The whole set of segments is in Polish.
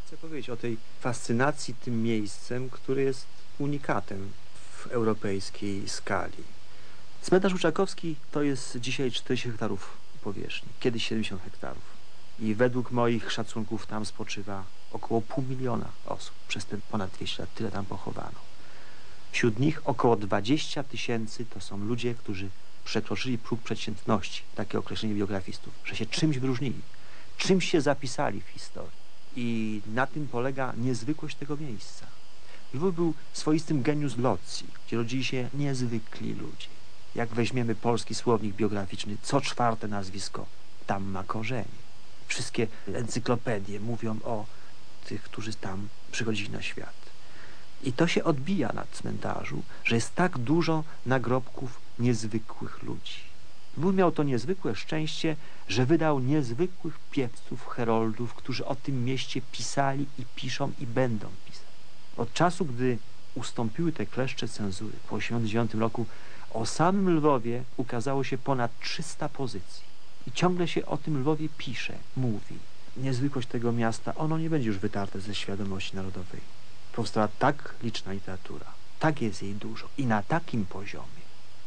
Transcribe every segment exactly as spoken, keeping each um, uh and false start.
Chcę powiedzieć o tej fascynacji tym miejscem, które jest unikatem w europejskiej skali. Cmentarz Łuczakowski to jest dzisiaj czterdzieści hektarów powierzchni, kiedyś siedemdziesiąt hektarów. I według moich szacunków tam spoczywa około pół miliona osób. Przez te ponad dwieście lat tyle tam pochowano. Wśród nich około dwadzieścia tysięcy to są ludzie, którzy przekroczyli próg przeciętności, takie określenie biografistów, że się czymś wyróżnili, czymś się zapisali w historii. I na tym polega niezwykłość tego miejsca. Lwów był swoistym genius loci, gdzie rodzili się niezwykli ludzie. Jak weźmiemy polski słownik biograficzny, co czwarte nazwisko tam ma korzenie. Wszystkie encyklopedie mówią o tych, którzy tam przychodzili na świat. I to się odbija na cmentarzu, że jest tak dużo nagrobków niezwykłych ludzi. Lwów miał to niezwykłe szczęście, że wydał niezwykłych piewców, heroldów, którzy o tym mieście pisali i piszą i będą pisać. Od czasu, gdy ustąpiły te kleszcze cenzury po osiemdziesiątym dziewiątym roku, o samym Lwowie ukazało się ponad trzysta pozycji. I ciągle się o tym Lwowie pisze, mówi. Niezwykłość tego miasta, ono nie będzie już wytarte ze świadomości narodowej. Powstała tak liczna literatura, tak jest jej dużo i na takim poziomie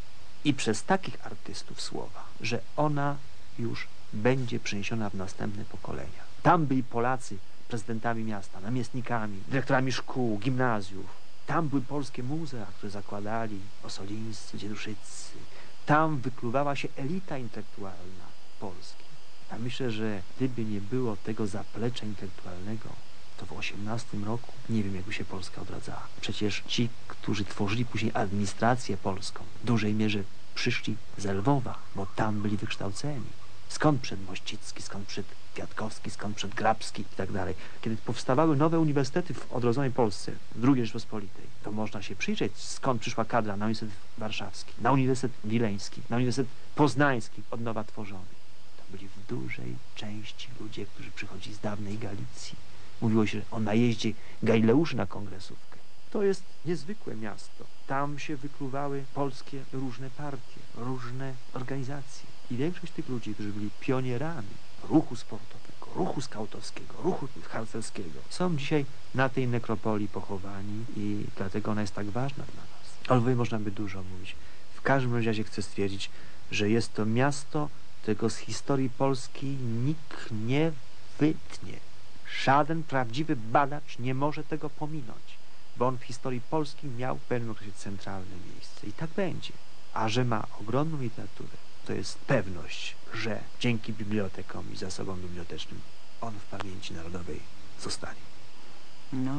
i przez takich artystów słowa, że ona już będzie przeniesiona w następne pokolenia. Tam byli Polacy prezydentami miasta, namiestnikami, dyrektorami szkół, gimnazjów. Tam były polskie muzea, które zakładali Osolińscy, Dzieduszyccy. Tam wykluwała się elita intelektualna Polski. Ja myślę, że gdyby nie było tego zaplecza intelektualnego, to w osiemnastym roku nie wiem, jakby się Polska odradzała. Przecież ci, którzy tworzyli później administrację polską, w dużej mierze przyszli ze Lwowa, bo tam byli wykształceni. Skąd przed Mościcki, skąd przed Kwiatkowski, skąd przed Grabski i tak dalej. Kiedy powstawały nowe uniwersytety w odrodzonej Polsce, w drugiej Rzeczpospolitej, to można się przyjrzeć, skąd przyszła kadra na Uniwersytet Warszawski, na Uniwersytet Wileński, na Uniwersytet Poznański, od nowa tworzony. To byli w dużej części ludzie, którzy przychodzili z dawnej Galicji. Mówiło się o najeździe Galileuszy na kongresówkę. To jest niezwykłe miasto. Tam się wykluwały polskie różne partie, różne organizacje. I większość tych ludzi, którzy byli pionierami ruchu sportowego, ruchu skautowskiego, ruchu harcerskiego, są dzisiaj na tej nekropolii pochowani i dlatego ona jest tak ważna dla nas. O Lwowie można by dużo mówić. W każdym razie chcę stwierdzić, że jest to miasto, którego z historii polskiej nikt nie wytnie. Żaden prawdziwy badacz nie może tego pominąć, bo on w historii polskiej miał w pewnym okresie centralne miejsce. I tak będzie. A że ma ogromną literaturę, to jest pewność, że dzięki bibliotekom i zasobom bibliotecznym on w pamięci narodowej zostanie. No.